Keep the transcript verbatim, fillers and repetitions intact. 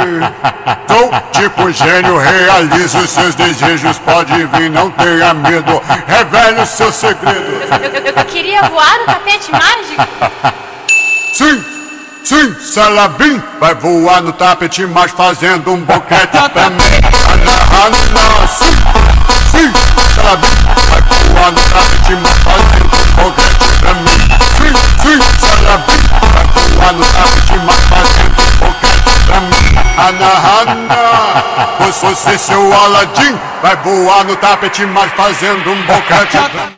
Sou tipo gênio, realizo seus desejos. Pode vir, não tenha medo, revele o seu segredo. Eu, eu, eu queria voar no tapete mágico. Sim, sim, Salabim vai voar no tapete mágico, fazendo um boquete pra mim. Anahanna, sim, sim, Salabim vai voar no tapete mágico, fazendo um boquete pra mim. Sim, sim, Salabim vai voar no tapete mágico, fazendo um boquete pra mim. Anahanna, você, seu Aladim, vai voar no tapete mágico, fazendo um boquete pra mim.